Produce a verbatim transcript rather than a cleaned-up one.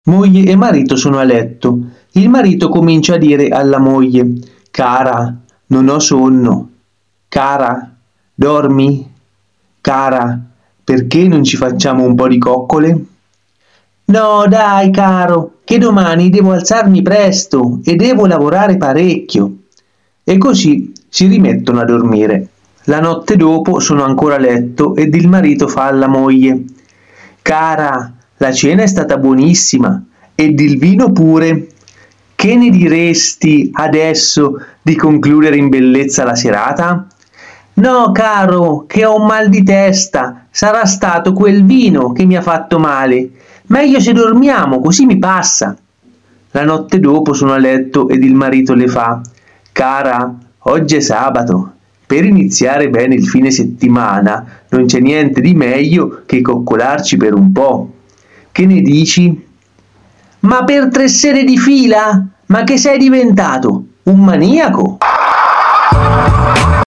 Moglie e marito sono a letto. Il marito comincia a dire alla moglie: Cara, non ho sonno. Cara, dormi? Cara, perché non ci facciamo un po' di coccole? No, dai, caro, che domani devo alzarmi presto e devo lavorare parecchio. E così si rimettono a dormire. La notte dopo sono ancora a letto ed il marito fa alla moglie: Cara, la cena è stata buonissima ed il vino pure. Che ne diresti adesso di concludere in bellezza la serata? No, caro, che ho un mal di testa. Sarà stato quel vino che mi ha fatto male. Meglio se dormiamo, così mi passa. La notte dopo sono a letto ed il marito le fa: Cara, oggi è sabato. Per iniziare bene il fine settimana non c'è niente di meglio che coccolarci per un po'. Che ne dici? Ma per tre sere di fila? Ma che sei diventato? Un maniaco?